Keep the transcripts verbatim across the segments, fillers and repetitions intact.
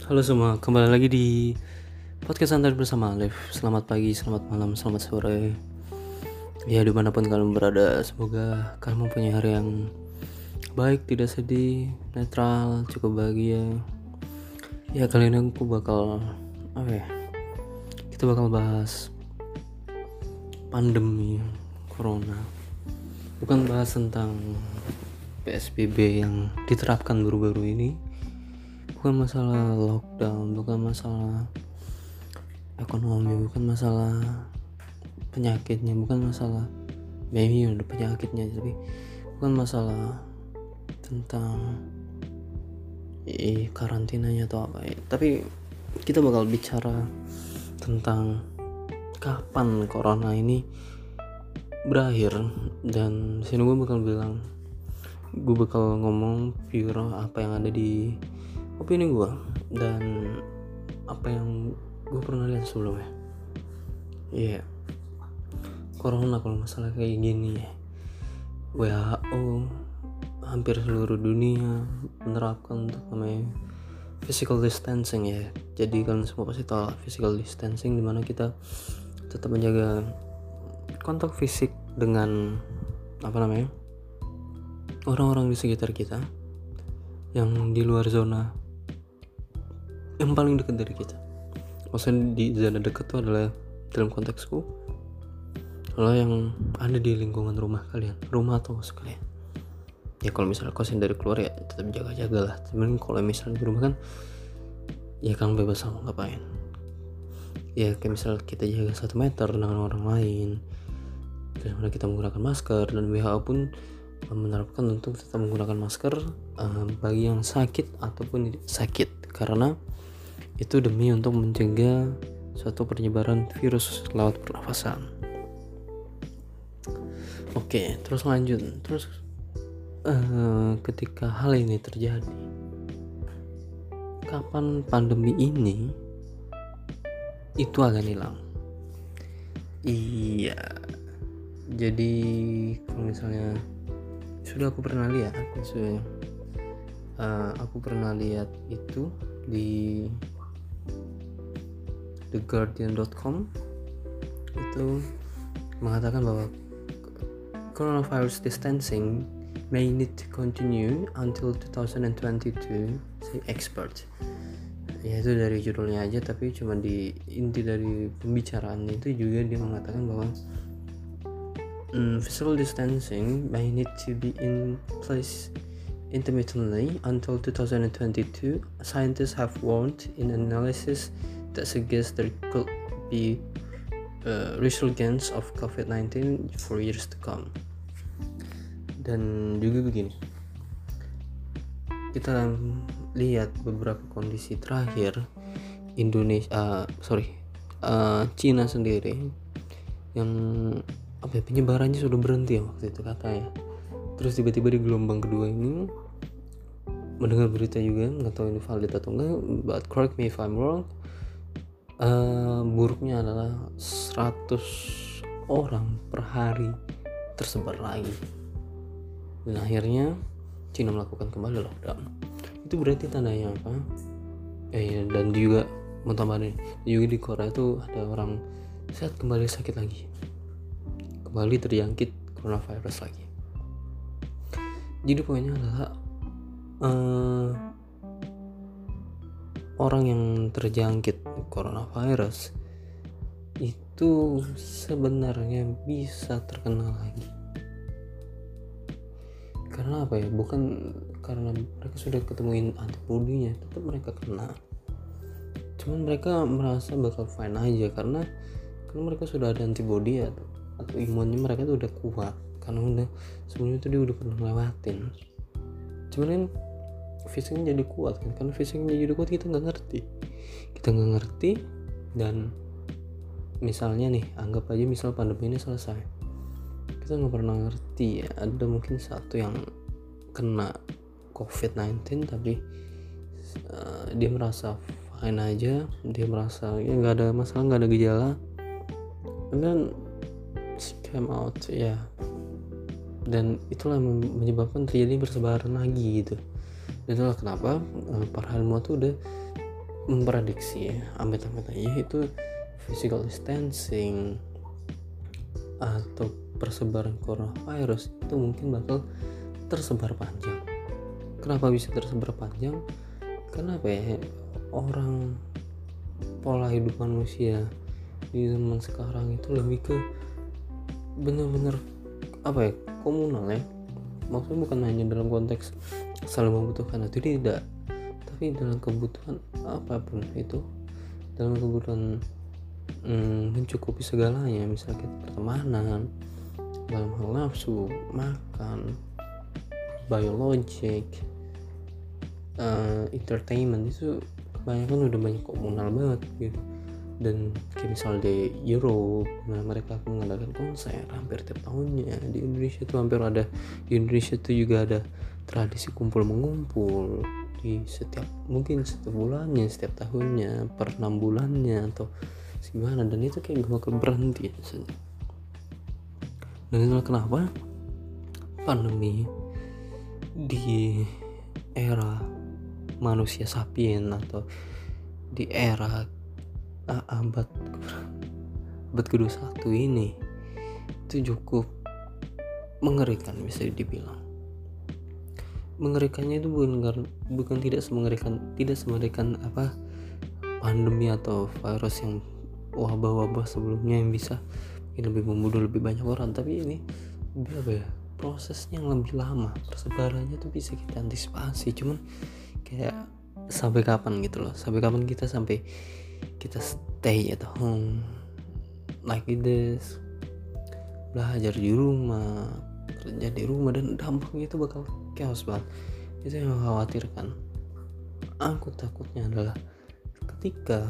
Halo semua, kembali lagi di podcast santai bersama Alif. Selamat pagi, selamat malam, selamat sore. Ya dimanapun kalian berada, semoga kalian mempunyai hari yang baik, tidak sedih, netral, cukup bahagia. Ya kali ini aku bakal apa ya? Kita bakal bahas pandemi corona. Bukan bahas tentang P S B B yang diterapkan baru-baru ini. Bukan masalah lockdown, bukan masalah ekonomi, bukan masalah penyakitnya, bukan masalah maybe udah penyakitnya, tapi bukan masalah tentang eh, karantinanya atau apa ya. Tapi kita bakal bicara tentang kapan corona ini berakhir, dan sini gue bakal bilang, gue bakal ngomong pure apa yang ada di opini gue dan apa yang gue pernah lihat sebelumnya. Iya, yeah. Corona kalau masalah kayak gini ya, W H O hampir seluruh dunia menerapkan untuk namanya physical distancing ya. Jadi kalian semua pasti tahu physical distancing, dimana kita tetap menjaga kontak fisik dengan apa namanya orang-orang di sekitar kita yang di luar zona yang paling dekat dari kita. Maksudnya di zona dekat itu adalah dalam konteksku adalah yang ada di lingkungan rumah kalian, rumah atau kos kalian. Ya kalau misalnya kosin dari keluar ya tetap jaga-jaga lah. Cuman kalau misalnya di rumah kan ya kan bebas sama ngapain. Ya kayak misalnya kita jaga satu meter dengan orang lain, dan kita menggunakan masker, dan W H O pun menerapkan untuk tetap menggunakan masker uh, bagi yang sakit ataupun sakit, karena itu demi untuk mencegah suatu penyebaran virus lewat pernafasan. Oke, terus lanjut. Terus uh, ketika hal ini terjadi, kapan pandemi ini itu akan hilang? Iya, jadi kalau misalnya sudah aku pernah lihat, sudah uh, aku pernah lihat itu di the guardian dot com itu mengatakan bahwa coronavirus distancing may need to continue until two thousand twenty-two, say expert. Ya itu dari judulnya aja, tapi cuma di inti dari pembicaraan itu juga dia mengatakan bahwa um, physical distancing may need to be in place intermittently until two thousand twenty-two. Scientists have warned in analysis that suggests there could be uh, resurgence of covid nineteen for years to come. Dan juga begini, kita lihat beberapa kondisi terakhir Indonesia, uh, sorry, uh, Cina sendiri yang apa ya, penyebarannya sudah berhenti ya waktu itu katanya. Terus tiba-tiba di gelombang kedua ini mendengar berita juga, nggak tahu ini valid atau enggak, but correct me if I'm wrong. Uh, buruknya adalah seratus orang per hari tersebar lagi, dan akhirnya Cina melakukan kembali lockdown. Itu berarti tandanya apa? Eh, dan juga mau tambahin, juga di Korea itu ada orang sehat kembali sakit lagi, kembali terjangkit coronavirus lagi. Jadi poinnya adalah uh, orang yang terjangkit coronavirus itu sebenarnya bisa terkena lagi. Karena apa ya? Bukan karena mereka sudah ketemuin antibodinya, tetap mereka kena. Cuman mereka merasa bakal fine aja karena karena mereka sudah ada antibodi atau, atau imunnya mereka tuh udah kuat, karena udah sebelumnya tuh dia udah pernah ngelewatin. Cuman kan fisiknya jadi kuat kan, karena fisiknya jadi kuat kita nggak ngerti kita nggak ngerti dan misalnya nih, anggap aja misal pandemi ini selesai, kita nggak pernah ngerti ya, ada mungkin satu yang kena covid sembilan belas tapi uh, dia merasa fine aja, dia merasa ya nggak ada masalah, nggak ada gejala, and then she came out ya, dan itulah yang menyebabkan terjadi persebaran lagi gitu. Dan itulah kenapa uh, para ilmuwan tuh udah memprediksi ya, amit-amit aja, yaitu physical distancing atau persebaran coronavirus itu mungkin bakal tersebar panjang. Kenapa bisa tersebar panjang? Karena apa ya, orang pola hidup manusia di zaman sekarang itu lebih ke benar-benar apa ya, komunal ya. Maksudnya bukan hanya dalam konteks saling membutuhkan atau tidak, tapi dalam kebutuhan apapun itu, dalam kebutuhan hmm, mencukupi segalanya, misalnya pertemanan, dalam hal nafsu, makan, biologik, uh, entertainment, itu kebanyakan udah banyak komunal banget gitu. Dan kayak misal di Europe, nah mereka mengadakan konser hampir tiap tahunnya. Di Indonesia tuh hampir ada, di Indonesia tuh juga ada tradisi kumpul mengumpul di setiap, mungkin setiap bulannya, setiap tahunnya, per enam bulannya atau gimana, dan itu kayak gak bakal berhenti misalnya. Dan itulah kenapa pandemi di era manusia sapien atau di era uh, abad abad kedua puluh satu ini itu cukup mengerikan, bisa dibilang. Mengerikannya itu bukan bukan tidak semengerikan tidak semengerikan apa pandemi atau virus yang wabah-wabah sebelumnya yang bisa lebih membunuh lebih banyak orang, tapi ini lebih apa ya, prosesnya yang lebih lama, persebarannya tuh bisa kita antisipasi. Cuman kayak sampai kapan gitu loh, sampai kapan kita sampai kita stay at home like this, belajar di rumah, kerja di rumah, dan dampaknya itu bakal chaos banget. Itu yang mengkhawatirkan. Aku takutnya adalah ketika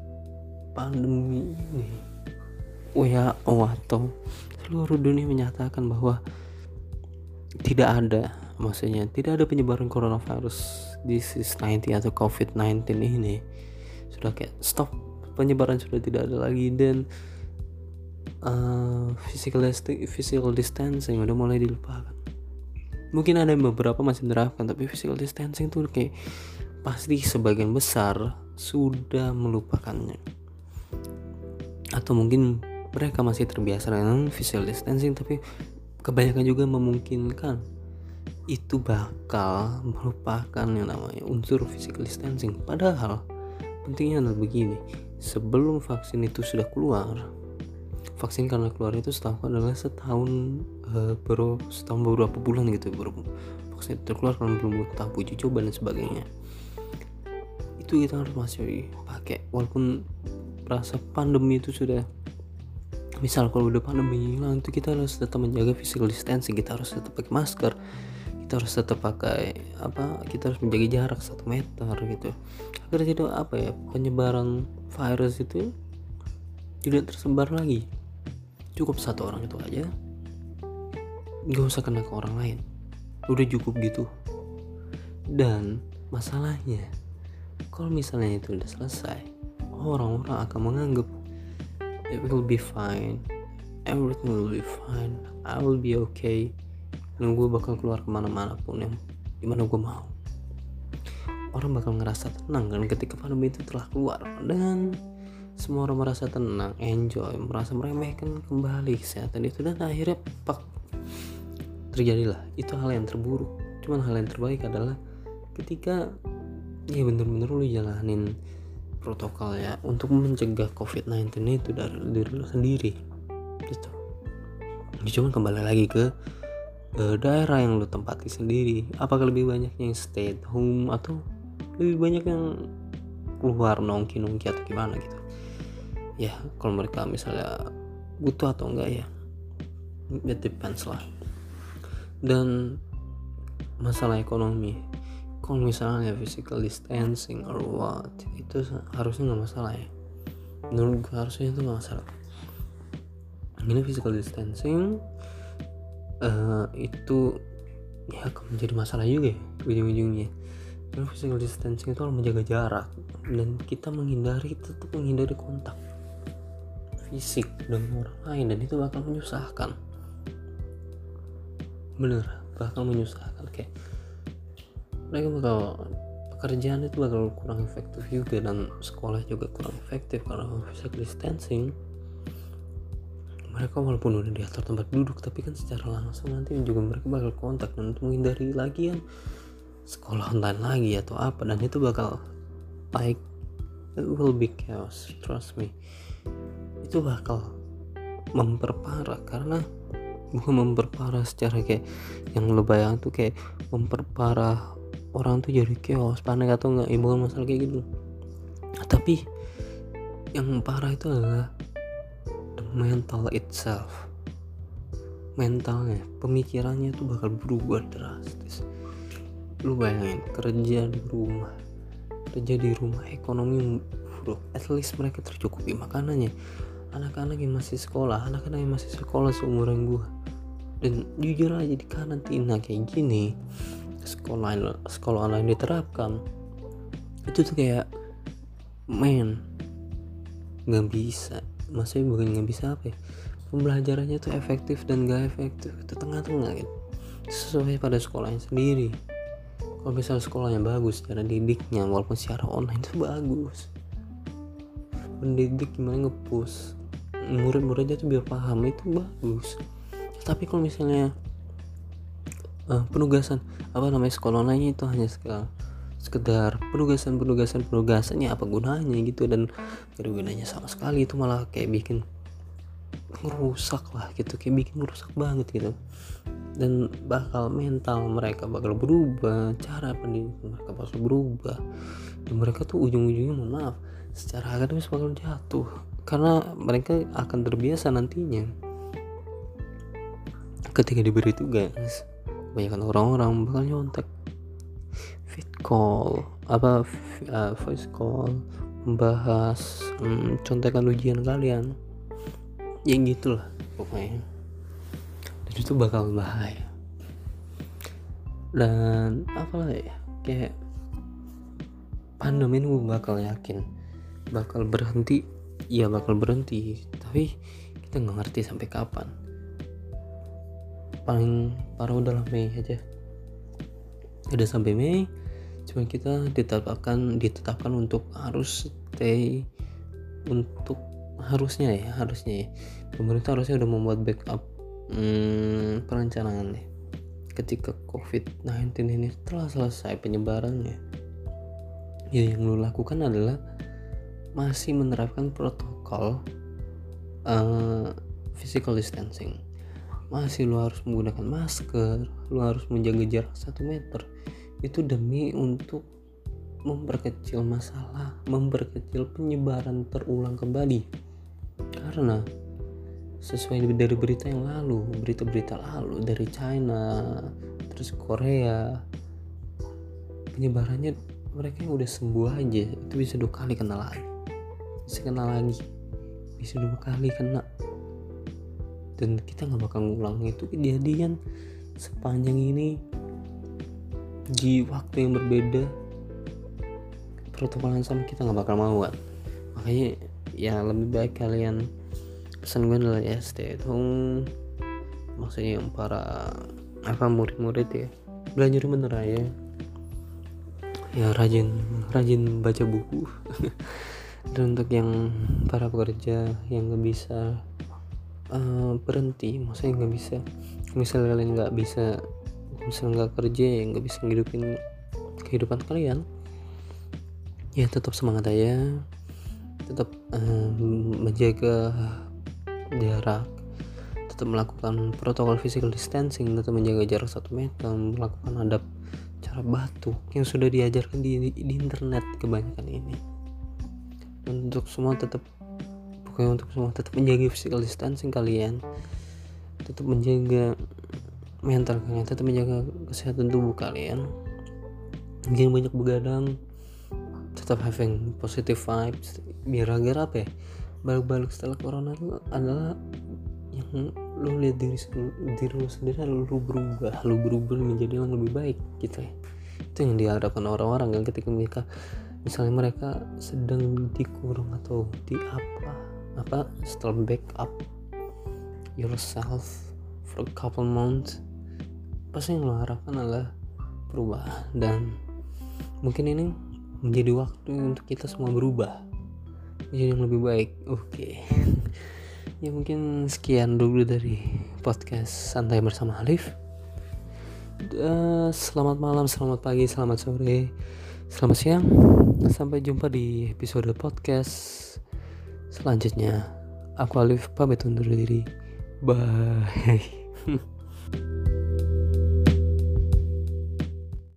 pandemi ini W H O atau seluruh dunia menyatakan bahwa tidak ada, maksudnya tidak ada penyebaran coronavirus disease sembilan belas atau covid sembilan belas ini, sudah kayak stop, penyebaran sudah tidak ada lagi, dan uh, physical distancing, physical distancing udah mulai dilupakan. Mungkin ada beberapa masih menerapkan, tapi physical distancing tuh kayak pasti sebagian besar sudah melupakannya, atau mungkin mereka masih terbiasa dengan physical distancing, tapi kebanyakan juga memungkinkan itu bakal melupakan yang namanya unsur physical distancing. Padahal pentingnya adalah begini, sebelum vaksin itu sudah keluar, vaksin karena keluar itu setahu adalah setahun uh, baru setahun beberapa bulan gitu baru vaksin itu keluar, karena belum tahap uji coba dan sebagainya. Itu kita harus masih pakai walaupun rasa pandemi itu sudah, misal kalau udah pandemi hilang, itu kita harus tetap menjaga physical distancing, kita harus tetap pakai masker, kita harus tetap pakai apa, kita harus menjaga jarak satu meter gitu, agar tidak apa ya, penyebaran virus itu tidak tersebar lagi. Cukup satu orang itu aja, nggak usah kena ke orang lain, udah cukup gitu. Dan masalahnya kalau misalnya itu udah selesai, orang-orang akan menganggap it will be fine, everything will be fine, I will be okay, dan gue bakal keluar kemana-mana pun yang dimana gue mau. Orang bakal ngerasa tenang kan ketika pandemi itu telah keluar, dan semua orang merasa tenang, enjoy, merasa meremehkan kembali kesehatan itu, dan akhirnya pak terjadilah itu hal yang terburuk. Cuman hal yang terbaik adalah ketika ya bener-bener lu jalanin protokol ya untuk mencegah covid sembilan belas itu dari diri lu sendiri gitu. Ya, cuman kembali lagi ke uh, daerah yang lu tempati sendiri, apakah lebih banyak yang stay at home atau lebih banyak yang keluar nongki-nongki atau gimana gitu ya. Kalau mereka misalnya butuh atau enggak ya, it depends lah. Dan masalah ekonomi, kalau misalnya physical distancing or what, itu harusnya nggak masalah ya. Menurut gue harusnya itu nggak masalah. Ini physical distancing uh, itu ya akan menjadi masalah juga ya ujung-ujungnya. Karena physical distancing itu harus menjaga jarak, dan kita menghindari, tetap menghindari kontak fisik dengan orang lain, dan itu bakal menyusahkan. Bener, bakal menyusahkan. Kayak mereka bakal pekerjaan itu bakal kurang efektif juga, dan sekolah juga kurang efektif karena physical distancing. Mereka walaupun udah diatur tempat duduk, tapi kan secara langsung nanti juga mereka bakal kontak, dan untuk menghindari lagi kan sekolah online lagi atau apa, dan itu bakal like it will be chaos, trust me. Itu bakal memperparah, karena bukan memperparah secara kayak yang lo bayang tuh kayak memperparah orang tuh jadi chaos, panik atau enggak, ya bukan masalah kayak gitu. Tapi yang parah itu adalah the mental itself, mentalnya, pemikirannya tuh bakal berubah drastis. Lu bayangin kerja di rumah, kerja di rumah, ekonomi buruk, at least mereka tercukupi makanannya. Anak-anak yang masih sekolah, anak-anak yang masih sekolah seumuran gua, dan jujur aja di karantina kayak gini, sekolah sekolah online diterapkan, itu tuh kayak men nggak bisa, maksudnya bukan nggak bisa apa ya, pembelajarannya tuh efektif dan nggak efektif itu tengah-tengah gitu, sesuai pada sekolahnya sendiri. Kalau misalnya sekolahnya bagus, cara didiknya walaupun secara online itu bagus, pendidik gimana nge-push murid-muridnya tuh biar paham, itu bagus. Tapi kalau misalnya uh, penugasan apa namanya sekolah online itu hanya sekedar, sekedar penugasan penugasan penugasannya apa gunanya gitu, dan gak ada gunanya sama sekali, itu malah kayak bikin ngerusak lah gitu, kayak bikin ngerusak banget gitu, dan bakal mental mereka bakal berubah, cara pendidikan mereka bakal berubah, dan mereka tuh ujung-ujungnya mohon maaf secara akademis bakal jatuh, karena mereka akan terbiasa nantinya ketika diberi tugas. Kebanyakan orang-orang bakal nyontek fit call apa uh, voice call, membahas hmm, contekan ujian kalian, ya gitulah pokoknya, dan itu bakal bahaya. Dan apalah ya, kayak pandemi ini gue bakal yakin bakal berhenti, ya bakal berhenti, tapi kita nggak ngerti sampai kapan. Paling parah udah lah Mei aja, udah sampai Mei, cuma kita ditetapkan ditetapkan untuk harus stay, untuk harusnya ya harusnya ya pemerintah harusnya udah membuat backup hmm, perencanaan deh ketika covid sembilan belas ini telah selesai penyebarannya. Ya yang lu lakukan adalah masih menerapkan protokol uh, physical distancing, masih lu harus menggunakan masker, lu harus menjaga jarak satu meter, itu demi untuk memperkecil masalah, memperkecil penyebaran terulang kembali. Karena sesuai dari berita yang lalu, berita-berita lalu dari China, terus Korea, penyebarannya mereka yang udah sembuh aja itu bisa dua kali kena lagi, bisa kena lagi, bisa dua kali kena, dan kita nggak bakal ngulang itu kejadian sepanjang ini di waktu yang berbeda. Protokol yang sama kita nggak bakal mau kan, makanya ya lebih baik kalian, pesan gue adalah ya stay at home, maksudnya yang para apa murid-murid ya belajar bener aja ya, rajin rajin baca buku. Dan untuk yang para pekerja yang nggak bisa uh, berhenti, maksudnya nggak bisa, misalnya kalian nggak bisa, misalnya nggak kerja ya nggak bisa ngidupin kehidupan kalian, ya tetap semangat aja, tetap uh, menjaga jarak, tetap melakukan protokol physical distancing, tetap menjaga jarak satu meter, melakukan adab cara batuk yang sudah diajarkan di, di internet kebanyakan ini. Dan untuk semua tetap, pokoknya untuk semua tetap menjaga physical distancing kalian, tetap menjaga mental kalian, tetap menjaga kesehatan tubuh kalian, jangan banyak begadang, tetap having positive vibes, biar agar apa ya, balik-balik setelah corona itu adalah yang lu lihat diri, diri lu sendiri, lu berubah, lu berubah menjadi yang lebih baik gitu ya. Itu yang diharapkan orang-orang kan ketika mereka misalnya mereka sedang dikurung atau di apa apa setelah backup yourself for a couple months, pasti yang lo harapkan adalah perubahan dan mungkin ini menjadi waktu untuk kita semua berubah menjadi yang lebih baik. Oke. Ya mungkin sekian dulu dari podcast Santai Bersama Alif. Uh, selamat malam, selamat pagi, selamat sore, selamat siang. Sampai jumpa di episode podcast selanjutnya. Aku Alif pamit undur diri. Bye.